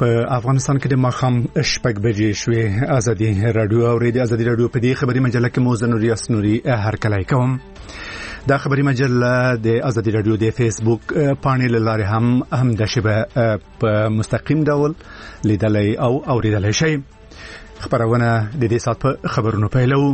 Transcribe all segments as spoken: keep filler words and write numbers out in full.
په افغانستان کې د ماښام شپږ بجې شوې. ازادي رادیو اوریدي. ازادي رادیو په دې خبري مجله کې موزه نوري اسنوري هر کله کوم. دا خبري مجله د ازادي رادیو د فیسبوک پاڼې لاره هم هم د شبه په مستقیم ډول لیدلای او اوریدلای شي. خبرونه د دې سات په خبرونو پیلو.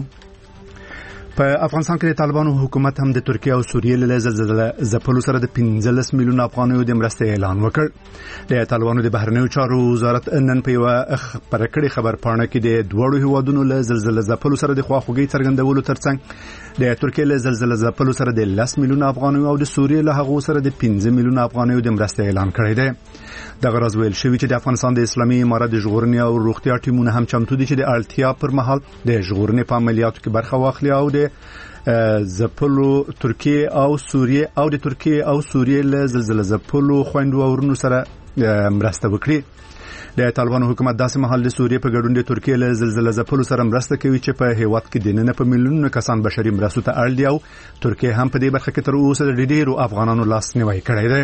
په افغانستان کې د طالبانو حکومت هم د ترکیه او سوریې له زلزلې ځپلو سره د پنځلس میلیون افغانیو د مرستې اعلان وکړ. د طالبانو د بهرنیو چارو وزارت نن په یو خبرکړی خبر پاڼه کې د دوړو هیوادونو له زلزلې ځپلو سره د خواخوږي څرګندولو ترڅنګ د ترکیه له زلزلې ځپلو سره د لس میلیون افغانیو او د سوریې له هغو سره د پنځه میلیون افغانیو د مرستې اعلان کړی دی. د غرض ویل شوی چې د افغانستان د اسلامي امارت د ژغورنې او روغتیا ټیمونه هم چمتو دي چې د اړتیا پر مهال د ژغورنې په عملیاتو کې برخه واخلي او د زپلو ترکیه او سوریې او د ترکیه او سوریې له زلزلې ځپلو خويندو او ورونو سره مرسته وکړي. د طالبانو حکومت داسې مهال د سوریې په ګډون د ترکیه له زلزلې ځپلو سره مرسته کوي چې په هیواد کې د نن په میلیونونو کسان بشري مرستو ته اړ دي او ترکیه هم په دې برخه کې تر اوسه د ډیرو افغانانو لاس نیوي کړی دی.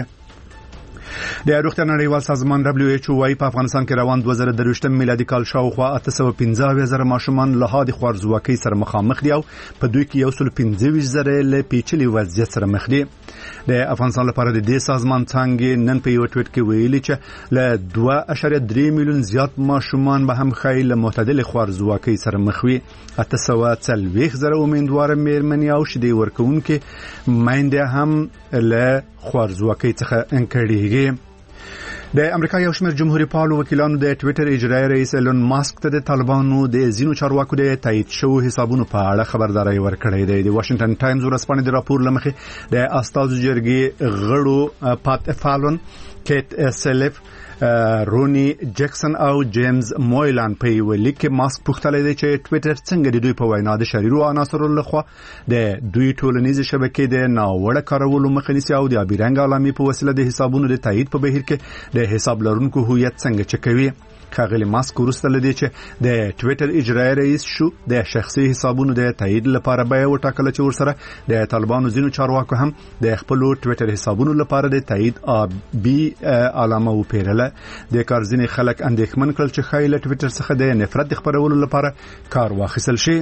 د روغتیا نړیوال سازمان دبليو ایچ او وايي په افغانستان کې روان دوه زره درویشتم میلادي کال شاوخوا اته سوه پنځه اویا زره ماشومان له هادي خوارزواکۍ سره مخامخ دي او په دوی کې یو سل پنځه ویشت زره له پیچلي وضعیت سره مخ دي. د افغانستان لپاره د دې سازمان څنګه نن په یو ټویټ کې ویلي چې له دوه اعشاریه درې میلیون زیات ماشومان به هم خایل معتدل خوارزواکۍ سره مخ وي. اته سوه څلوېښت زره امیندوار مېرمنې او شیدې ورکوونکې میندې هم له خوارزواکۍ څخه انکړيږي. د امریکا یو شمېر جمهوریت پالو وکیلانو د ټویټر اجرایي رئیس ایلون ماسک ته د طالبانو د زینو چارواکو د تایید شوو حسابونو په اړه خبرداري ورکړې ده. د واشنگټن ټایمز ورسپانې د راپور لمخې د استازو جرګې غړو پات فالون کیت سلیف رونی جکسن او جیمز مویلان په یو لیک کې ماسک پوښتنه دی چې ټویټر څنګه د دوی په وینا د شریرو عناصرو لخوا د دوی ټولنیز شبکې د ناوړه کارولو مخه نیسي او د ابيرنګ علامې په وسیله د حسابونو د تایید په بهیر کې د حساب لرونکو هویت څنګه چکوي. خاغلی ماسک ورسته لدی چې د ټویټر اجرایي رئیس شو د شخصي حسابونو د تایید لپاره به وټاکل چې ورسره د طالبانو زینو چارواکو هم د خپل ټویټر حسابونو لپاره د تایید بي علامه وپیرله. د کارزینې خلک اندېښمن کړل چې خایله ټویټر څخه د نفرت خبرولو لپاره کار واخیستل شي.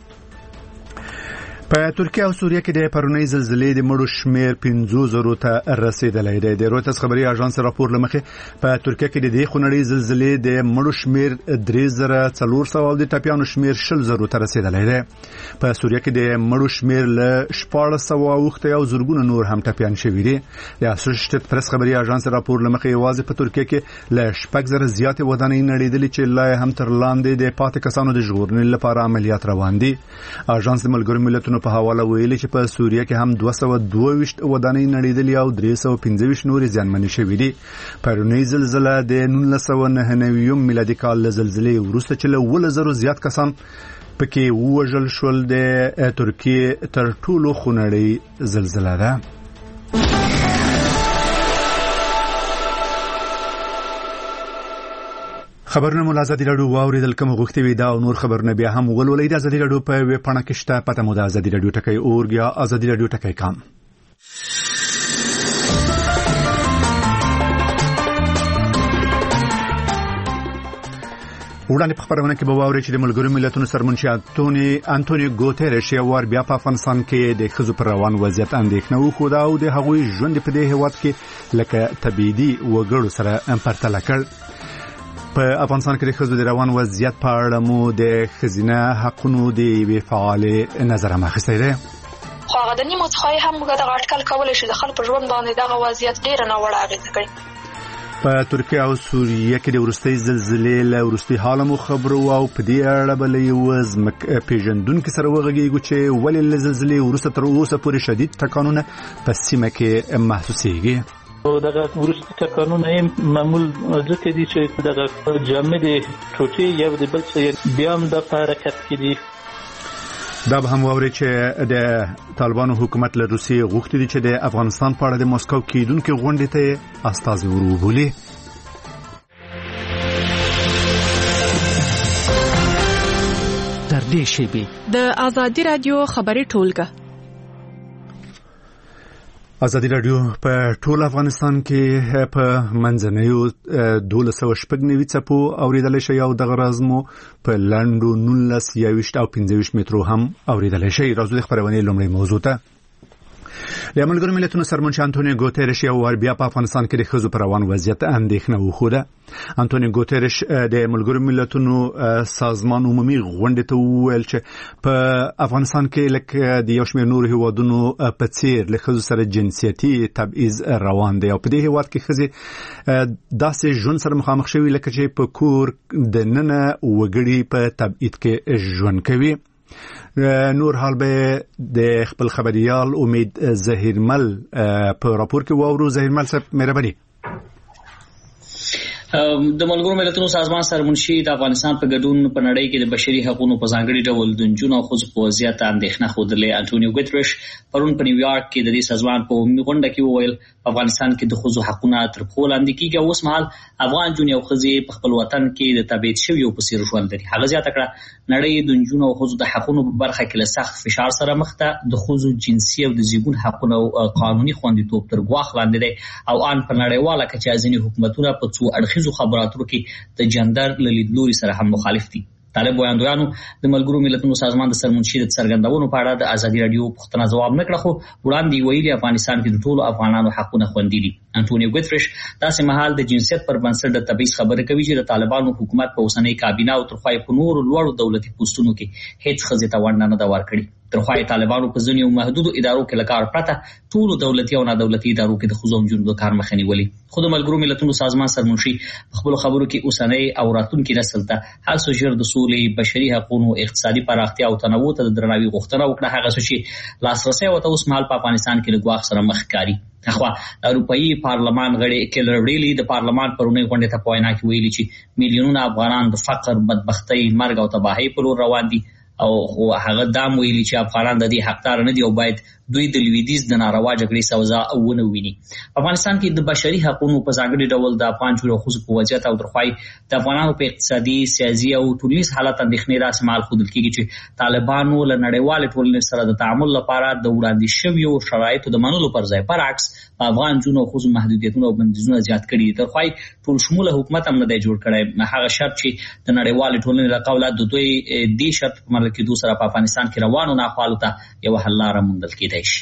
په ترکیه او سوریه کې د پرونی زلزلې د مړو شمیر پنځه زره ته رسیدلی دی. د رویټرز خبري اژانس راپور لمخې په ترکیه کې د دې خونړۍ زلزلې د مړو شمیر درې زره څلور سوه او د ټپيانو شمیر شل زره ته رسیدلی دی. په سوریه کې د مړو شمیر له شپاړس سوه اوښته او زرګونه نور هم ټپيان شوي دي. د اسوسییټډ پریس خبري اژانس راپور لمخې یوازې په ترکیه کې له شپږ زره زیاتې ودانۍ نړیدلې چې لا هم تر لاندې د پاتې کسانو د ژغورنې لپاره عملیات روان دي. اژانس د ملګرو ملتونو په حواله ویلي چې په سوریه کې هم دوه سوه دوه ویشت ودانۍ نړیدلې او درې سوه پنځه ویشت نورې زیانمنې شوې دي. پرونی زلزلہ د نولس سوه نهه نوي میلادي کال له زلزلې وروسته چې له اووه زره زیات کسان پکې ووژل شول د ترکیه تر ټولو خونړۍ زلزلہ ده. خبرونه مو ازادي رادیو واوریدل کوم غوښتي وي دا او نور خبرونه بیا هم ولولئ. د ازادي رادیو په ویب پاڼه کې شته پته مو د ازادي رادیو ټکی اورګ یا ازادي رادیو ټکی کام. وړاندې په خبرونه کې به واوري چې د ملګرو ملتونو سرمنشي انټونی انټونی ګوتيرش یو ور بیا په افغانستان کې د خزو پر روان وضعیت اندېښنه وکړه او د هغوی ژوند په دې هیواد کې لکه تبعیدي وګړو سره پرتله کړ. په افغانستان کې د خزو د روان وضعیت په اړه مو د خزینه حقونو د وی فعال نظر مخسته ده. خو هغه د نیمه څخه هم موږ د اټکل کولای شو د خلکو ژوند باندې دغه وضعیت ډیر نه وړ اغیزه کوي. په ترکیه او سوریه کې د ورستۍ زلزلې له ورستۍ حاله مو خبرو او په دې اړه بل یو زمک پیژندونکو سره وغږیږو چې ولې له زلزلې ورسته تر اوسه پورې شدید تکانونه په سیمه کې محسوسېږي. او دغه ورسته تکانونه یې معمول ځکه دي چې دغه جامد ټوټې یو د بل څه بیا هم د حرکت کې دي. دا به هم ووري چې د طالبانو حکومت له روسیې غوښتي دي چې د افغانستان په اړه د مسکو کېدونکو غونډې ته استازي وروبولي. تر دې شیبې د ازادي رادیو خبري ټولګه ازادي رادیو په ټول افغانستان کې په منځنیو دولس سوه شپږ نوي څپو اوریدل شي او د غرازمو په لندو نولس یوشت او پنځه مترو هم اوریدل شي. راځو د خبرونه لومړی موضوع ته. د ملګرو ملتونو سرمنشي انټونیو ګوتيرش یو ور بیا په افغانستان کې د ښځو پر روان وضعیت اندېښنه وښوده. انټونیو ګوتيرش د ملګرو ملتونو سازمان عمومي غونډې ته وویل چې په افغانستان کې لکه د یو شمېر نورو هیوادونو په څیر له ښځو سره جنسیتي تبعیض روان دی او په دې هیواد کې ښځې داسې ژوند سره مخامخ شوي لکه چې په کور د ننه وګړي په تبعیض کې ژوند کوي. نور حال به د خپل خبريال امید ظهیرمل په راپور کې وورو. ظهیرمل صاحب مهرباني. د ملګرو ملتونو سازمان سرمنشي د افغانستان په ګډون په نړۍ کې د بشري حقوقو په ځانګړي ډول د نجونو او ښځو په وضعیت اندېښنه خوده. انټونیو ګوتيرش پرون په نیویارک کې د دې سازمان په عمومي غونډه کې وویل په افغانستان کې د ښځو حقوقونه تر پښو لاندې کیږي او اوس مهال افغان نجونې او ښځې په خپل وطن کې د تبعیض شویو په څیر ژوند لري. هغه زیاته کړه نړۍ د نجونو او ښځو د حقوقو په برخه کې له سخت فشار سره مخ ده. د ښځو جنسي او د زیږون حقوقونه او قانوني خوندیتوب تر ګواښ لاندې دي او ان په نړیواله کچه ځینې حکومتونه په څو اړخیزو خبراتو کې د جندر لیدلوري سره هم مخالف دي. طالب وړاندویانو د ملګرو ملتونو سازمان د سرمنشي د څرګندونو په اړه د ازادي رادیو پوښتنه ځواب نه کړ، خو وړاندې ویلي افغانستان کې د ټولو افغانانو حقونه خوندي دي. انټونیو ګوتيرش داسې مهال د جنسیت پر بنسټ د تبعیض خبره کوي چې د طالبانو حکومت په اوسنۍ کابینه او ترخوای په نورو لوړو دولتي پوسټونو کې هیڅ ښځې ته ونډه نه ده ورکړې. ترخوای طالبانو په ځینو محدودو ادارو کې لکار پرته ټولو دولتي او نادولتي ادارو کې د ښځو او نجونو د کار مخه نیولې. خو د ملګرو ملتونو سازمان سرمنشي په خپلو خبرو کې اوسنۍ او راتلونکي نسل ته هر څه ژر د سولې، بشري حقوقو، اقتصادي پراختیا او تنوع ته د درناوي غوښتنه وکړه، هغه څه چې لاسرسي ورته اوس مهال په افغانستان کې له ګواښ سره مخ ښکاري. اخوا د اروپאי پارلمان غړي کیلر ویلی د پارلمان پرونی غونډه ته په وینا کې ویلي چې میلیونونه افغانان د فقر، بدبختۍ، مرګ او تباہي په لور روان دي او هغه دام ویلي چې افغانان د دې حقدار نه دي او باید دوی د لویدیز د ناروا جګړې سوزا ونه ویني. په افغانستان کې د بشري حقوقو په ځانګړي ډول د افغان جوړو خصوصي په وضعیت او درخوای د افغانانو په اقتصادي، سیاسي او ټولنیز حالت اندېښنې را سمال خودل کېږي چې طالبانو له نړیوال ټولنې سره د تعامل لپاره د وړاندې شویو شرایطو د منلو پر ځای برعکس په افغان جوړو خصوصي محدودیتونه او بندیزونه زیات کړي. درخوای ټول شموله حکومت هم نه دی جوړ کړی. هغه شرط چې د نړیوال ټولنې له قوله د دوی دې شرط په ملک کې دوسرا په افغانستان کې روانو ناخوالو ته یو حل لاره موندل کېدای شي.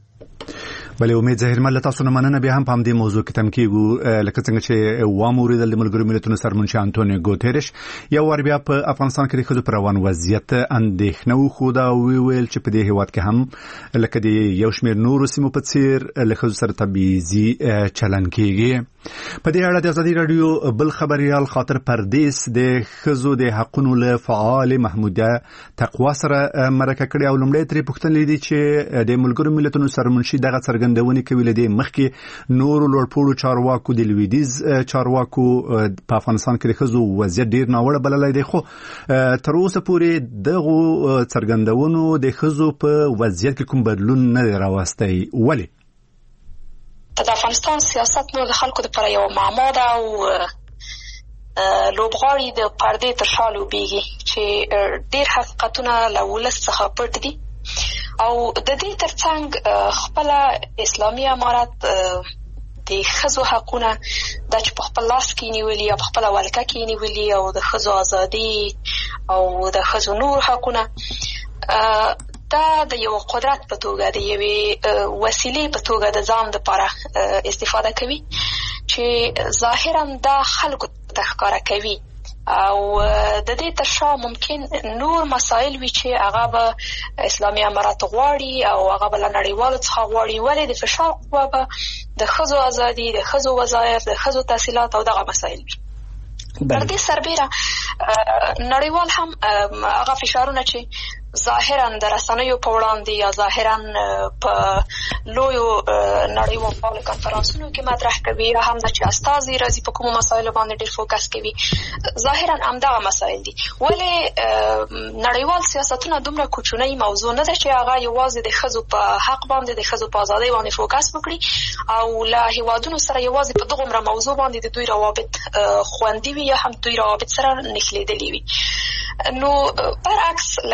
بلې امید ظهیرمل تاسو نه مننه. بیا هم په همدې موضوع کې تم کېږو لکه څنګه چې واموریدل د ملګرو ملتونو سرمنشي انټونیو ګوتيرش یو ور بیا په افغانستان کې د ښځو پر روان وضعیت اندېښنه وښوده او ویل چې په دې هیواد کې هم لکه د یو شمېر نورو سیمو په څیر له ښځو سره تبعیضي چلن کېږي. په دې اړه د ازادي رادیو بل خبريال خاطر پردیس د ښځو د حقوقو له فعال محموده تقوا سره مرکه کړې او لومړی ترې پوښتنه لیدي چې د ملګرو ملتونو سرمنشي دغه څرګندونې کوي لدې مخکې نورو لوړپوړو چارواکو د لویدیز چارواکو په افغانستان کې د ښځو وضعیت ډیر ناوړه بللی دی، خو تر اوسه پورې دغه څرګندونو د ښځو په وضعیت کې کوم بدلون نه دی راوستی. ولې؟ د افغانستان سیاست نو د خلکو لپاره یو معما ده او لوبغاړي د پردې تر شا لوبېږي چې ډیر حقیقتونه له ولس څخه پټ دي او د دې ترڅنګ خپل اسلامي امارت د ښځو حقونه د چې په خپل لاس کې نیولي او په خپل ولکه کې نیولي او د ښځو ازادي او د ښځو نور حقونه دا د یو قدرت په توګه د یوې وسیلې په توګه د ځان لپاره استفاده کوي چې ظاهرا دا خلکو ته ښکاره کوي او د دې تر شا ممکن نور مسائل وي چې هغه به اسلامي امارات غواړي او هغه به له نړیوالو څخه غواړي. ولې د فشار قوه به د ښځو ازادي، د ښځو وظایف، د ښځو تحصیلات او دغه مسائل وي. پر دې سربیره نړیوال هم هغه فشارونه چې ظاهرا د رسنیو په وړاندې یا ظاهرا په لویو نړیوالو کنفرانسونو کې مطرح کوي یا هم د چې استازي راځي په کومو مسایلو باندې ډېر فوکس کوي، ظاهرا همدغه مسایل دي. ولې نړیوال سیاستونه دومره کوچنۍ موضوع نه ده چې هغه یوازې د ښځو په حق باندې د ښځو په ازادۍ باندې فوکس وکړي او له هیوادونو سره یوازې په دغومره موضوع باندې د دوی روابط خوندي وي یا هم دوی روابط سره نښلېدلي وي. نو برعکس لکه څنګه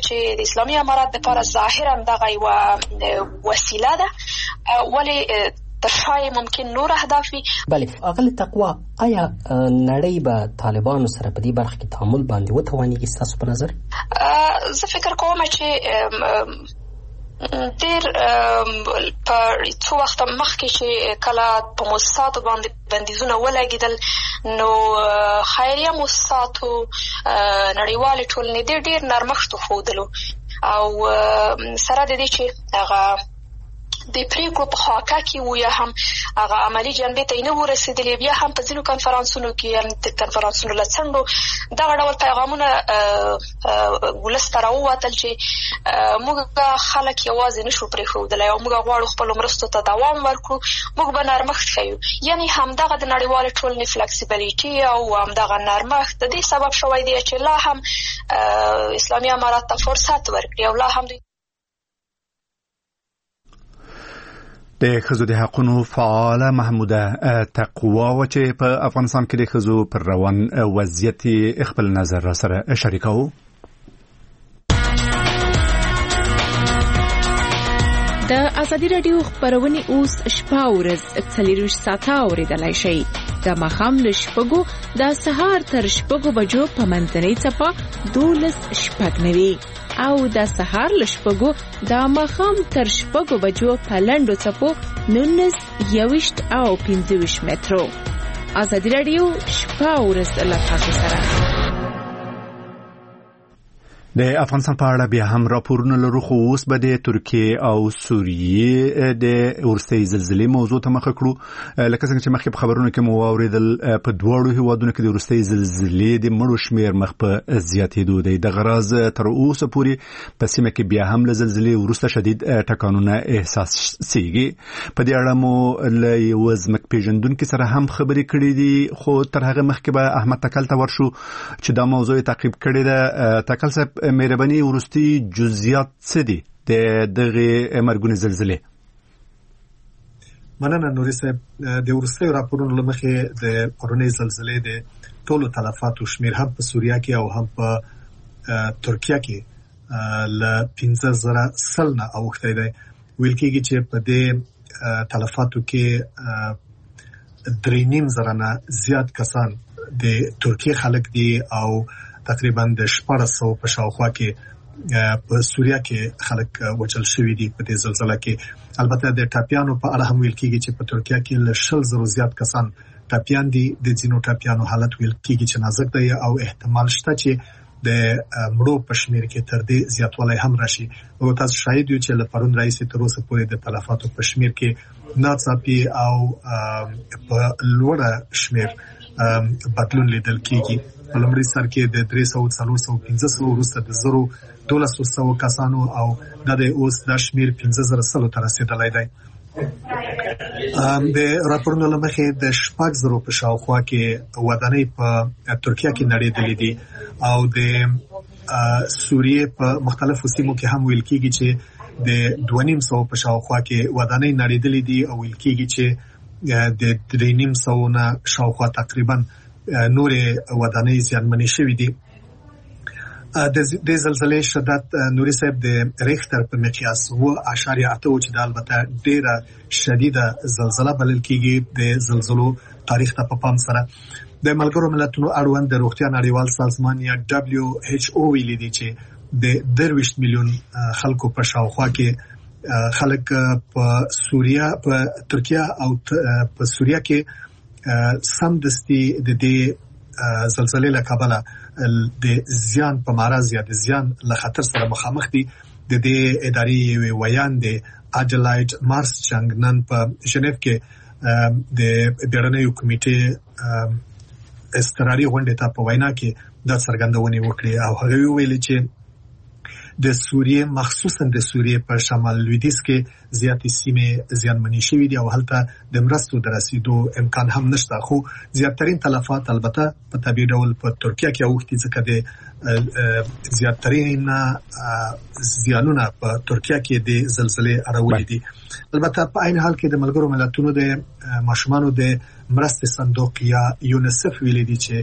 چې د اسلامي امارات لپاره ظاهرا دغه یو وسیله ده ولې ترشای ممکن نور اهداف وي. بله اغل تقوا آیا نړۍ به طالبانو سره په دې برخه کې تعامل باندې وتوانیږي ستاسو په نظر؟ زه فکر کوم چې ډېر په څو وخت مخکې چې کله په موسساتو باندې بندیزونه ولګېدل نو خیریه موسساتو نړیوالې ټولنې ډېر ډېر نرمښت وښودلو او سره د دې چې هغه د پریکړو په خواکه کې و یا هم هغه عملی جنبې ته نه ورسېدلې بیا هم په ځینو کنفرانسونو کې یعنې د کنفرانسونو له څنډو دغه ډول پیغامونه ولس ته راووتل چې موږ خلک یوازې نشو پرېښودلی او موږ غواړو خپلو مرستو ته دوام ورکړو موږ به نرمښت ښیو یعنې همدغه د نړیوالې ټولنې فلکسیبلیټي او همدغه نرمښت د دې سبب شوی دی چې لا هم اسلامي امارات ته فرصت ورکړي او لا هم دوی د ښځو د حقونو فعاله محموده تقوا و چې په افغانستان کې د ښځو پر روان وضعیت خپل نظر را سره شریکاو. د ازادي رادیو خبرونه اوس شپه ورځ څلور ساعته اوریدلای شي د مخام له شپږو د سهار تر شپږو بجو په منځنۍ څپه دولس شپږ نوي او د سهار له شپږو د مخام تر شپږو بجو په لنډو څپو نونس یوشت او پنځه ویشت مترو. ازادي رادیو شپه ورځ له تاسو سره. د افغانستان په اړه بیا هم راپورونه لرو خو اوس به د ترکیه او سوریې د ورستۍ زلزلې موضوع ته مخه کړو. لکه څنګه چې مخکې په خبرونو کې مو واورېدل په دواړو هیوادونو کې د ورستۍ زلزلې د مړو شمېر مخ په زیاتېدو دی. دغه راز تر اوسه پورې په سیمه کې بیا هم له زلزلې وروسته شدید ټکانونه احساسېږي. په دې اړه مو له یوه ځمکپېژندونکي سره هم خبرې کړې دي خو تر هغه مخکې به احمد تکل ته ورشو چې دا موضوع تعقیب کړې ده. تکل صاحب مهرباني ورستي جزئیات څه دي د دغه مرګونې زلزلې؟ مننه نوري صاحب. د ورستي راپورونو لمخې د پرونی زلزلې د ټولو تلفاتو شمیر هم په سوریه کې او هم په ترکیه کې ل پنځه زره سلنه اوخته دی. ویل کېږي چې په دې تلفاتو کې درې نیم زره نه زیات کسان د ترکیه خلک دي او تقریبا د شپږ سوه په شاوخوا کې په سوریه کې خلک وچل شوي دي په دې زلزلې کې. البته د ټاپیانو په اړه هم ویل کېږي چې په ترکیه کې له شل زرو زیات کسان ټاپیان دي. د ځینو ټاپیانو حالت ویل کېږي چې نازک دی او احتمال شته چې د مړو په شمیر کې تر دې زیاتوالی هم راشي. او تاسو شاهد یو چې له پرون راځي تر اوسه پورې د تلفاتو په شمیر کې ناڅاپي او په لوړه شمیر بدلون لیدل کېږي. په لومړي سر کې د درې سوه څلور سوه پنځه سوه وروسته د زرو دولس سوه کسانو او د اوس د شمیر پنځه زره سلو ته رسیدلی دی. د راپورونو له مخې د شپږ زرو په شاوخوا کې ودانۍ په ترکیه کې نړېدلې دي او د سوریې په مختلفو سیمو کې هم ویل کېږي چې د دوه نیم سوه په شاوخوا کې ودانۍ نړېدلې دي او ویل کېږي چې د درې نیم سوه نه شاوخوا تقریبا نورې ودانۍ زیانمنې شوې دي. د زلزلې شدت نوري صاحب د ریختر په مقیاس اووه اعشاریه اته و چې د البته ډېره شدیده زلزله بلل کېږي د زلزلو تاریخ ته په پام سره. د ملګرو ملتونو اړوند د روغتیا نړیوال سازمان یا دبلیو ایچ او ویلي دي چې د درویشت میلیون خلکو په شاوخوا کې خلک په سوریه په ترکیه او په سوریه کې سم دستی د دې زلزلې له کبله د زیان په معرض یا د زیان له خطر سره مخامخ دي. د دې ادارې ویان د اډلایډ مارس چنګ نن په ژنیف کې د بیړنیو کمیټې استراري غونډې ته په وینا کې د څرګندونې وکړې او هغه ویلي چې د سوریې مخصوصا د سوریې په شمال لویدیځ کې زیاتې سیمې زیانمنې شوې دي او هلته د مرستو د رسیدو امکان هم نشته. خو زیاترین تلفات البته په طبیعي ډول په ترکیه کې اوښتي ځکه د زیاترین زیانونه په ترکیه کې د زلزلې اړولې دي. البته په عین حال کې د ملګرو ملتونو د ماشومانو د مرستې صندوق یا یونیسف ویلي دي چې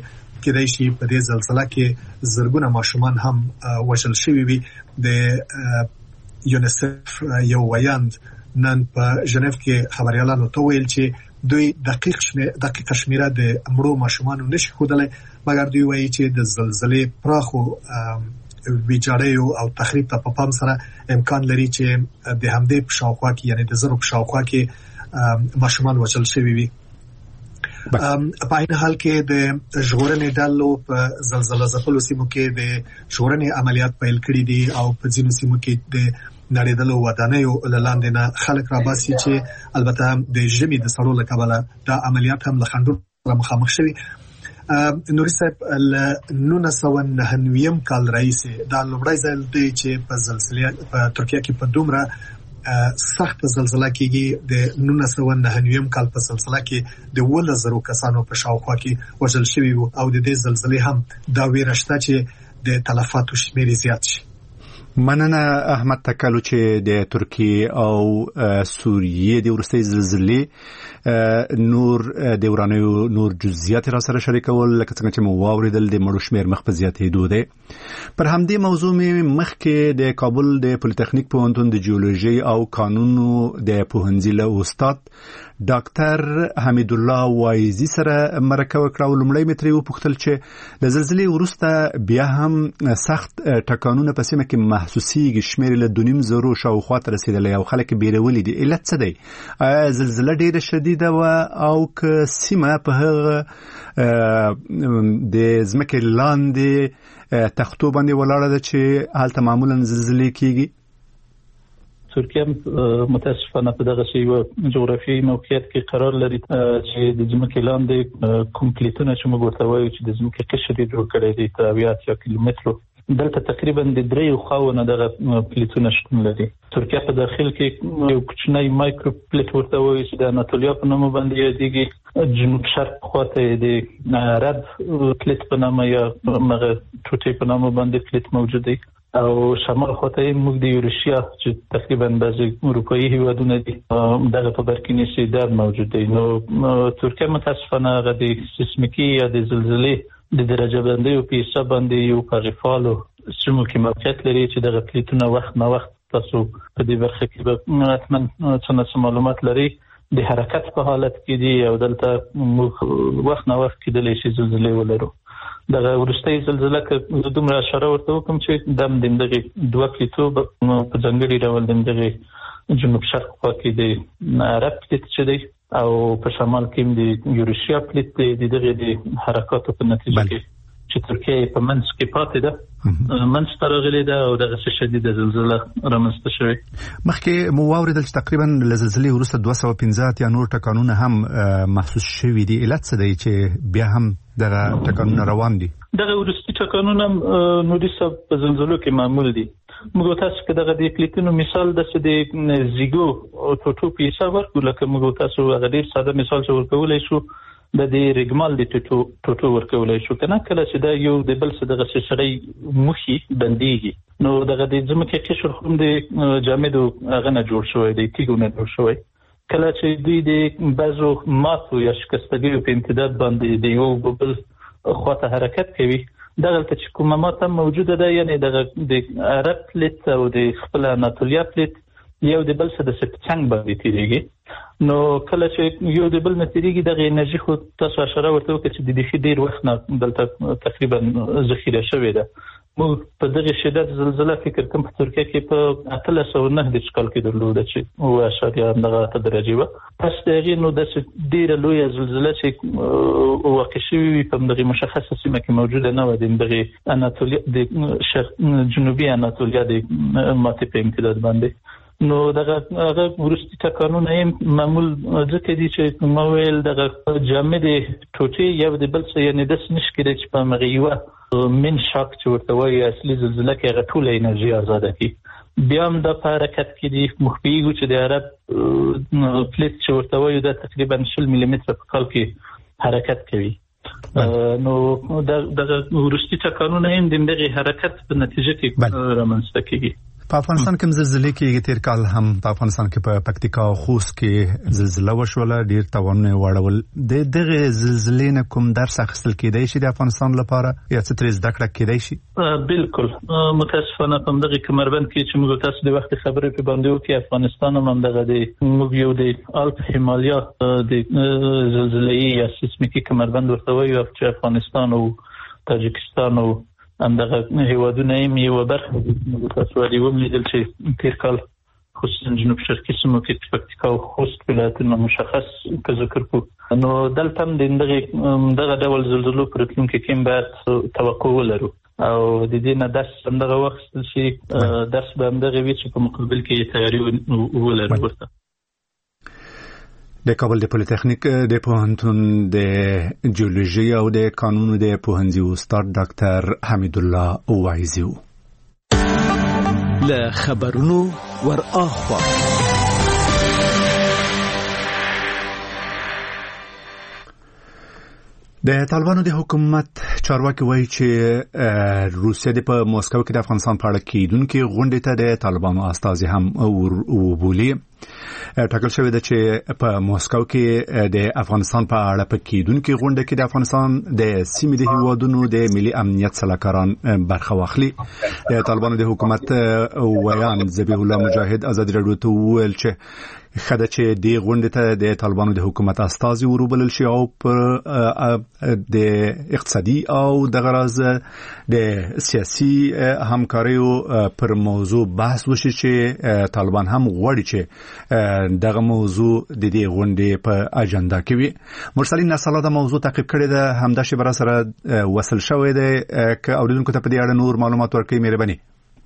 کېدای شي په دې زلزلہ کې زرګونه ماشومان هم وژل شوي وي. د یونیسف یو ویاند نن په ژنیف کې خبريالانو ته ویل چې دوی دقیق شمیر دقیق شمیره د مړو ماشومانو نشي ښودلی، مګر دوی وایي چې د زلزلې پراخو ویجاړیو او تخریب ته په پام سره امکان لري چې د همدې په شاوخوا کې یعنی د زرو په شاوخوا کې ماشومان وژل شوي وي. په عین حال کې د ژغورنې ډلو په زلزلہ ځپلو سیمو کې د ژغورنې عملیات پیل کړي دي او په ځینو سیمو کې د نړیدلو ودانیو لاندې نه خلک راباسي چې البته د ژمي د سړو له کبله دا عملیات هم له خنډونو سره مخامخ شوي. نوري صاحب له نولس سوه نهه نوي کال راهیسې دا لومړی ځل دی چې په زلزلې په ترکیه کې په دومره سخت زلزلہ کېږي. د نولس سوه نهه نوي کال په زلزلہ کې د ولس زرو کسانو په شاوخوا کې وژل شوي وو او د دې زلزلې هم دا ویره شته چې د تلفاتو شمېر زیات شي. مننه احمد تکلو چې د ترکیه او سوریه د ورستۍ زلزلې نور د ورانیو نور جزئیات را سره شریکول، لکه څنګه چې مو واوریدل د مړو شمیر مخ په زیاتېدو دی. پر همدې موضوع مې مخکې د کابل د پولیټیکنیک پوهنتون د جیولوژي او قانونو د پوهنځي له استاد ډاکټر حمید الله وایزي سره مرکه وکړه. لومړی مې ترې وپوښتل چې د زلزلې وروسته بیا هم سخت ټکانونه په سیمه کې محسوسیږي، شمېر له دوه نیم زرو شاوخوا ته رسېدلی او خلک بیرولي دي. علت څه دی؟ آیا زلزله ډېره شدیده وه او که سیمه په هغه د ځمکې لاندې تختو باندې ولاړه ده چې هلته معمولا زلزلې کېږي؟ ترکیه متاسفانه په دغه یو جغرافیایي موقعیت کې قرار لري چې د ځمکې لاندې کوم پلیټونه چې موږ ورته وایو چې د ځمکې قشر یې جوړ کړی دی تر اویا اتیا کیلومترو، دلته تقریبا د دریو خواوو دغه پلیټونه شتون لري. ترکیه په داخل کې یو کوچنی مایکرو پلیټ ورته وایي چې د اناتولیا په نوم باندې یادېږي، جنوب شرق خواته د عرب پلیټ په نامه یا مغه ټوټې په نامه باندې پلیټ موجود دی او شمال خواته موږ د یورشیا چې تقریبا بعضی اروپایي هیوادونه دي دغه په برکینی سیدار موجود دی. نو ترکیه متاسفانه هغه د سیسمیکي یا د زلزلې د درجه بندۍ په حساب باندې یو پاغفالو سیمو کې موقعیت لري چې دغه پلیټونه وخت نه وخت تاسو په دې برخه کې به حتما څه معلومات لري د حرکت په حالت کې دي او دلته وخت نه وخت کېدلی شي زلزلې ولرو. دغه ورستۍ زلزلہ که دومره اشاره ورته وکم چې دم دغه دوه پلیټو په ځانګړي ډول دغه جنوب شرق خوا کې د عرب پلیټ چې دی او په شمال کې د یورشیا پلیټ دی. دغه د حرکاتو په نتیجه کې چې ترکیه په منځ کې پاتې ده منځ ته راغلې ده او دغه شدیده زلزلہ رامنځته شوې. مخکې مو واوریدل چې تقریبا له زلزلې وروسته دوه سوه پنځه اتیا نور ټکانونه هم محسوس شوي دي. علت څه دی چې بیا هم دغه ټکانونه روان دي؟ دغه وروستي ټکانونه نوري صاحب په زلزلو کې معمول دي. موږ تاسو کې دغه د پلیټونو مثال د سده زیګو او ټوټو په حساب ورکو، لکه موږ تاسو هغه ډیر ساده مثال چې ورکولای شو د دې رګمال د ټوټو ټوټو ورکولای شو کنه کله چې دا یو د بل څه دغه سړی مخي بنديږي نو دغه د ځمکې قشر هم د جامدو هغه نه جوړ شوی دی تیګو نه جوړ شوی. کله چې دوی د بعضو ماتو یا شکستګیو په امتداد باندې د یو بل خواته حرکت کوي دغه چې کومه ماته موجوده ده یعنی دغه د عرب پلیټ او د خپل اناتولیا پلیټ یو د بل څه د څنګه باندې تیریږي. نو کله چې یو د بل نتیریږي دغه انرژي خو تاسو اشاره ورته وکړه چې د دې ډیر وخت نه دلته تقریبا ذخیره شوې ده. موږ په دغه شدت زلزلہ فکر کوم په ترکیه کې په اتلس سوه نهه د کال کې درلوده چې او اشاریه دغه ته درجه و پس دغه نو د ډیره لوی زلزلہ چې واقع شوی په دغه مشخصه سیمه کې موجوده نه و د دغه اناتولیا د شرق جنوبي اناتولیا د ماته په امتداد باندې. نو دغه هغه ورستي ټکانونه یې معمول ځکه دي چې مویل دغه جامد ټوټي یا د بل څه یعنی د سنشکره چې په مغیوه من شاک چې ورته وایي اصلي زلزلہ کې هغه ټول انرژي آزاده کی بیا هم د حرکت کې دي مخبيګو چې د عرب پلیټ چې ورته وایي د تقریبا شل ملي متر په کال کې حرکت کوي. نو دغه ورستي ټکانونه هم د دغه حرکت په نتیجه کې رامنځته کیږي. په افغانستان کې زلزلې کې تیر کال هم په افغانستان کې په پکتیکا او خوست کې زلزلہ وشوله، ډیر تاوانونه واړول. د دغه زلزلې نه کوم درس اخیستل کېدای شي د افغانستان لپاره یا څه ترې زده کړه کېدای شي؟ بالکل متاسفانه په دغه کمربند کې چې موږ تاسو د وخت خبرې په باندې وکړو، افغانستان هم دغه د موږ یو د الپ هیمالیا د زلزلې یا سیسمیکي کمربند ورته وایو چې افغانستان او تاجکستان او همدغه هیوادونه یې یو برخه د تاسو لري ولیدل چې تیر کال خصوصا جنوب شرقي سیمو کې پکتیکا او خوست ولایتونه مشخص که ذکر کو، نو دلته هم دغه دغه ډول زلزلو پر راتلونکي کې باید توقع ولرو او د دې نه درس همدغه وخت چې درس به همدغه وي چې په مقابل کې تیاری ولرو. ورته د کابل د پولیټیکنیک د پوهنتون د جیولوژي او د قانونو د پوهنځي استاد ډاکټر حمید الله وایزي له خبرونو ور اخوا. د طالبانو د حکومت چارواکي وایي چې روسیه د په موسکو کې د افغانستان په اړه کېدونکې غونډې ته د طالبانو استازي هم وبولي. ټاکل شوی ده چې په موسکو کې د افغانستان په اړه په کېدونکې غونډه کې د افغانستان د سیمې د هیوادونو د ملي امنیت سلاکاران برخه واخلي. د طالبانو د حکومت ویان ذبیح الله مجاهد ازادي راډیو ته وویل چې خدای چې د غونډې ته د طالبانو د حکومت استازي وروبلل شي او پر د اقتصادي او د غرض د سیاسي همکاریو پر موضوع بحث وشي چې طالبان هم غواړي چې دغه موضوع د دې غونډې په اجنډا کې وي. مرسلین نساله د موضوع تعقیب کړي ده، همدا شی بر سره وصل شوی دی که اوریدونکو ته په دې اړه نور معلومات ورکړي. مهرباني.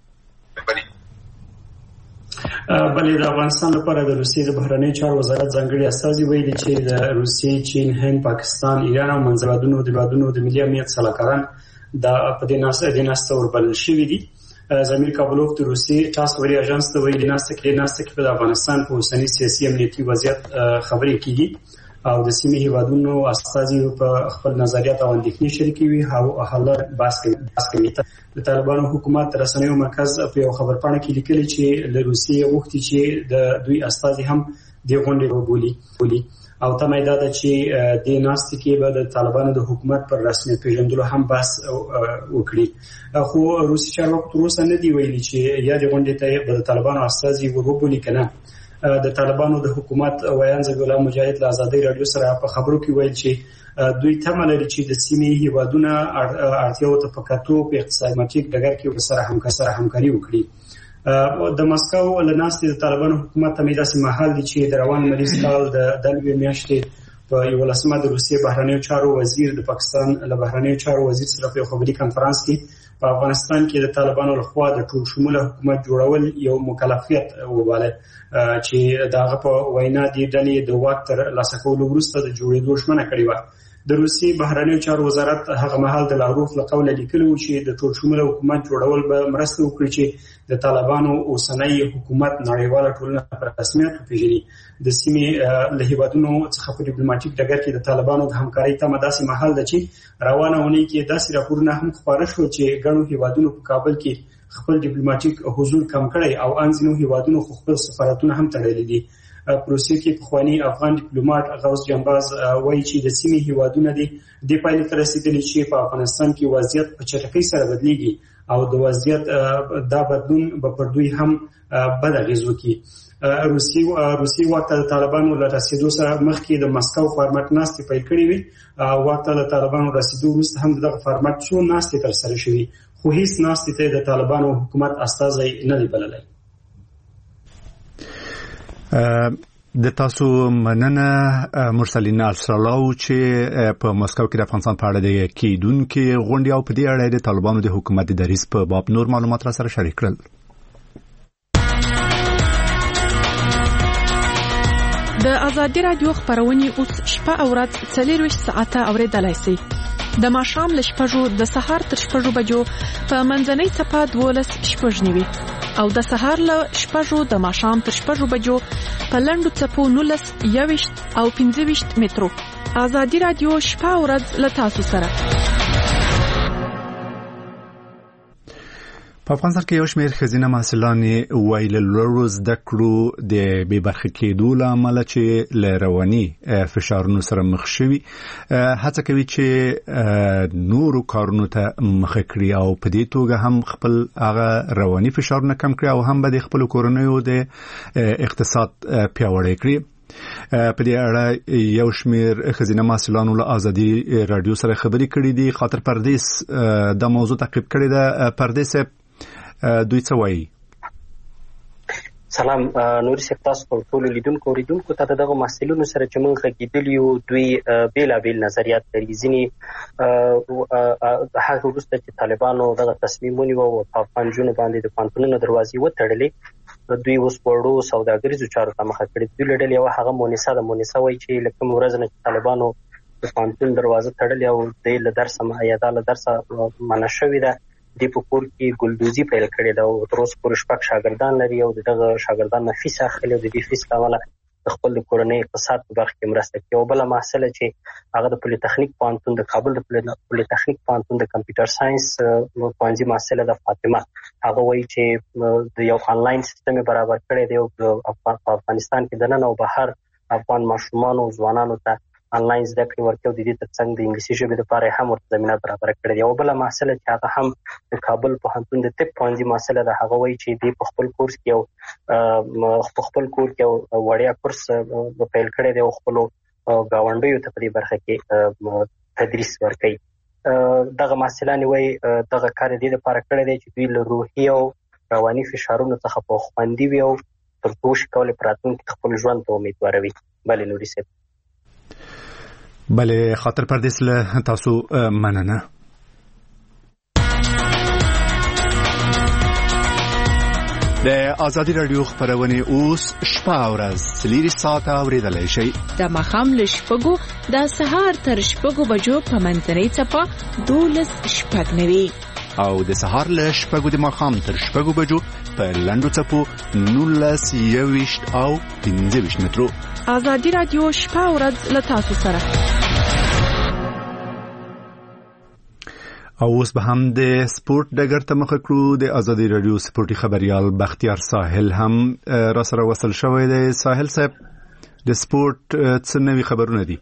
بلې د افغانستان لپاره د روسیې د بهرنیو چارو وزارت ځانګړي استازي ویلي چې د روسیې، چین، هند، پاکستان، ایران او منځلادونو د هیوادونو د ملي امنیت سلاکاران د په دې ناسته د ناسته وربلل شوي دي. زمیر کابلوف د روسیې ټاس وری اژانس ته ویلي ناسته کې ناسته کې په افغانستان په اوسنی سیاسي امنیتي وضعیت خبرې کیږي او د سیمې هیوادونو استازي په خپل نظریات او اندېښنې شریکوي او حل بحث کوي. د طالبانو حکومت رسنیو مرکز په یو خبرپاڼه کې لیکلي چې له روسیې غوښتي چې د دوی استازي هم د غونډې وبولي او تمه ده چې د ناست کې به د طالبانو د حکومت پر رسمیت پیژندلو هم بحث وکړي. خو روسي چارواکو تر اوسه نه دی ویلي چې یا د غونډې ته به د طالبانو استازي وبولي کنه. د طالبانو د حکومت ویان ذبیح الله مجاهد له ازادي رادیو سره په خبرو کې ویل چې دوی تمه لري چې د سیمې هیوادونه اړتیاو ته په کتو په اقتصادي ډګر کې سره همکاري همکاري وکړي. د مسکو له ناستې د طالبانو حکومت ته داسې مهال دي چې د روان مالیز کال د دلوي میاشتې په یولسمه د روسیې بهرنیو چارو وزیر د پاکستان له بهرنیو چارو وزیر سره په خبري کانفرنس کې په افغانستان کې د طالبانو لخوا د ټول شموله حکومت جوړول یو مکلفیت وباله چې داغه په وینا دی ډلې د واک تر لاسه کولو وروسته د جوړېدو شمنه کړې و. د روسي بهرنیو چارو وزارت هغه مهال د لاروف له قوله لیکلو چې د ټول شموله حکومت جوړول به مرسته وکړي چې د طالبانو اوسنۍ حکومت نړیواله ټولنه په رسمیت وپیژني. د سیمې له هیوادونو څخه په ډیپلوماټیک ډګر کې د طالبانو د همکارۍ تمه داسې مهال ده چې روانه ونی کې داسې راپورونه هم خبره شو چې ګڼو هیوادونو په کابل کې خپل ډیپلوماټیک حضور کم کړی او انځینو هیوادونو خپل سفارتونه هم تړلي دي. پروسې کې پخوانی افغان ډیپلوماټ غوث جنباز وایي چې د سیمې هیوادونه دي د پایلې تر رسیدلي چې په افغانستان کې وضعیت په چټکۍ سره بدلیږي او د وضعیت دا بدلون به پر دوی هم بد اغیز وکړي. روسي روسي وخت د طالبانو له رسیدو سره مخکې د مسکو فارمټ ناستې پیل کړې وي. وخت د طالبانو رسیدو وروسته هم دغه فارمټ څو ناستې تر سره شوي خو هیڅ ناستې ته د طالبانو حکومت استازی نه دی بللی. د تاسو مننه مرسلین السلاو چې په مسکو کې د افغانستان په اړه د کېدونکې غونډې او په دې اړه د طالبانو د حکومت د دریځ په باب نور معلومات را سره شریک کړل. د ازادي رادیو خبرونه اوس شپه او ورځ څلور ساعته اوریدلای شئ. د ماښام له شپږو د سهار تر شپږو بجو په منځنۍ صفه دولس شپږ نیوي او د سهار له شپږو د ماښام تر شپږو بجو په لنډو څپو نولس یويشت او پنځه ویشت مترو. ازادي رادیو شپه ورځ له تاسو سره. په افغانستان کې یو شمېر ښځینه محصلان وایي له لوړو زده کړو د بې برخې کېدو له امله چې له رواني فشارونو سره مخ شوي هڅه کوي چې نورو کارونو ته مخه کړي او په دې توګه هم خپل هغه رواني فشارونه کم کړي او هم به د خپل کورنیو د اقتصاد پیاوړی کړي. په دې اړه یو شمېر ښځینه محصلانو له ازادي رادیو سره خبرې کړې دي. خاطر پردیس د موضوع تعقیب کړې ده. پردیس دوی څه وایي؟ سلام نوري صاحب، تاسو ټول لیدونکو اوریدونکو ته دغه محصلینو سره چې موږ غږیدلی یو دوی بیلابیل نظریات لري. ځینې هغه وروسته چې طالبانو دغه تصمیم ونیو او په افغان جنونو باندې د پوهنتونونو دروازې وتړلې، دوی اوس وړو سوداګریزو چارو ته مخه کړې. دوی له ډلې یوه هغه مونیسه ده مونیسه وایي چې له کومې ورځې نه چې طالبانو د پوهنتون دروازه تړلې او دی له درسه یا دا له درسه منع شوې ده، د په کور کې ګلدوزي پیل کړې ده او تر اوسه پورې شپږ شاګردان لري او دغه شاګردان نه فیس اخلي او د دې فیس له امله د خپل د کورنۍ اقتصاد په برخه کې مرسته کوي. او بله محصله چې هغه د پولیتخنیک پوهنتون د کابل د پولیتخنیک پوهنتون د کمپیوټر ساينس پوهنځي محصله د فاطمه، هغه وایي چې د یو انلاین سیستم برابر کړی دی او په افغانستان کې دننه او بهر افغان ماشومان او ځوانانو ته انلاین زده کړې ورکوي. د دې ترڅنګ د انګلیسي ژبې لپاره هم ورته زمینه برابر کړې ده. او بله محصله چې هغه هم د کابل پوهنتون د طب پوهنځي محصله ده، هغه وایي چې دوی په خپل کورس کې یو په خپل کور کې یو وړیا کورس پیل کړی دی او خپلو ګاونډیو ته په دې برخه کې تدریس ورکوي. دغه محصلان وایي دغه کار دې لپاره کړی دی چې دوی له روحي او رواني فشارونو څخه په خوندي وي او تر څو شي کولی په راتلونکي خپل ژوند ته امیدواروي. بله نوري صاحب. بله خاطر پردیس له تاسو مننه. د ازادي رادیو خبرونه اوس شپه او ورځ څلور ساعته اوریدلای شئ. د ماښام له شپږو د سهار تر شپږو بجو په منځنۍ څپه دولس شپږ نوي او د سهار له شپږو د ماښام تر شپږو بجو په لنډو څپو نولس یوویشت او پنځه ویشت مترو. ازادي رادیو شپه او ورځ له تاسو سره. او اوس به هم د سپورت ډګر ته مخه کړو. د ازادي رادیو سپورتي خبريال بختیار ساحل هم را سره وصل شوی دی. ساحل صاحب، د سپورت څه نوي خبرونه دي؟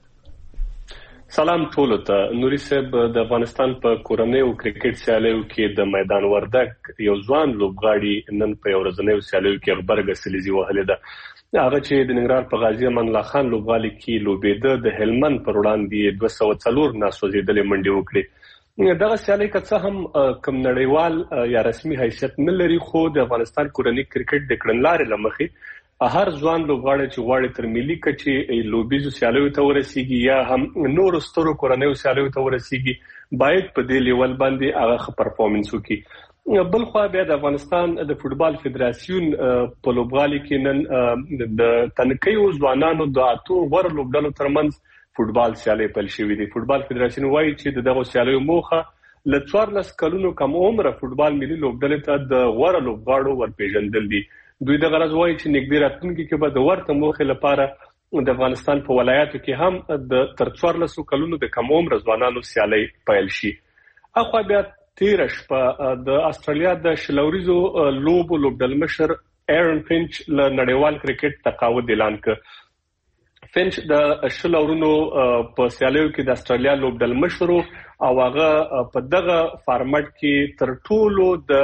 سلام ټولو ته. نوري صاحب، د افغانستان په کورنیو کرکټ سیالیو کې د میدان وردک یو ځوان لوبغاړي نن په یو ورځنیو سیالیو کې غبرګه سلیزي وهلې ده. هغه چې د ننګرهار په غازی امان الله خان لوبغالي کې لوبېده، د هلمند پر وړاندې دوه سوه څلور ناسوځېدلې منډې وکړې. دغه سیالي که څه هم کم نړیوال یا رسمي حیثیت نه لري، خو د افغانستان کورني کرکټ د کړنلارې له مخې هر ځوان لوبغاړی چې غواړي تر ملي کچې لوبیزو سیالیو ته ورسیږي یا هم نورو سترو کورنیو سیالیو ته ورسیږي، باید په دې لیول باندې هغه پرفورمنس وکړي. بل خو بیا د افغانستان د فوټبال فدراسیون په لوبغالي کې نن د تنکیو ځوانانو د اتو غوره لوبډلو ترمنځ فوټبال سیالي پیل شوې دي. فوټبال فدراسیون وایي چې دغه سیالیو موخه له څوارلس کلونو کم عمره فوټبال ملي لوبډلې ته د غوره لوبغاړو ورپېژندل دي. دوی د غرض وایي چې نږدې راتلونکي کې به د ورته موخې لپاره د افغانستان په ولایاتو کې هم د تر څوارلسو کلونو د کم عمره ځوانانو سیالي پیل شي. اخوا بیا تیره شپه د استرالیا د شلوریزو لوبو لوبډلمشر ایرن فینچ له نړیوال کرکټ تقاعد اعلان کړ. فینچ د شل اورونو په سیالیو کې د استرالیا لوبډلمشر او هغه په دغه فارمټ کې تر ټولو د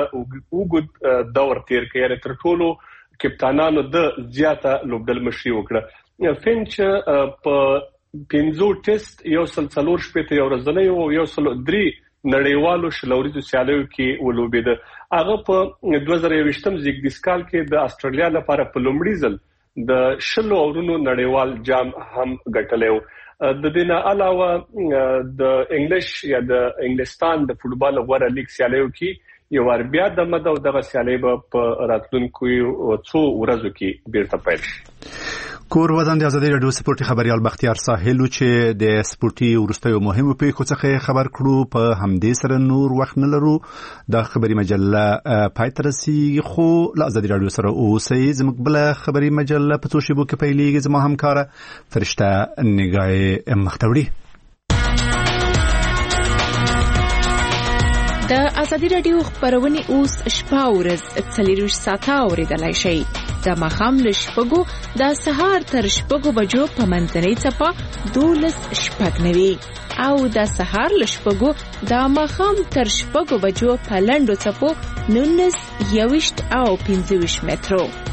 اوږد دور تیر کړی، یعنې تر ټولو کپتانانو د زیاته لوبډلمشري وکړه. فینچ په پنځو ټیسټ یو سل څلور شپېته یو ورځنیو او یو سل درې نړیوالو شلوریزو سیالیو کې ولوبېده. هغه په دوه زره یوویشتم زیږدیز کال کې د استرالیا لپاره په لومړي ځل د شلو اورونو نړیوال جام هم ګټلی و. د دې نه علاوه د انګلیش یا د انګلستان د فوټبال غوره لیګ سیالیو کې یو ور بیا د مده او دغه سیالي به په راتلونکو څو ورځو کې بیرته پیل شي. کور وزن د ازادي رادیو سپورتي خبريال بختیار ساحل چې د سپورتي ورستیو مهمو پیښو څخه خبر کړو. په همدې سره نور وخت نه لرو د خبري مجله پای ته رسیږي، خو له ازادي رادیو سره اوسئ. زموږ بل خبري مجله په څو شیبو کې پیلېږي. زما همکاره فرشته نگاه مختوړي. د ازادي رادیو خبرونه اوس شپه ورځ څلورویشت ساعته اوریدلای شئ. د ماښام له شپږو د سهار تر شپږو بجو په منځنۍ څپه دولس شپږ نوي او د سهار له شپږو د ماښام تر شپږو بجو په لنډو څپو نولس یویشت او پنځه ویشت مترو.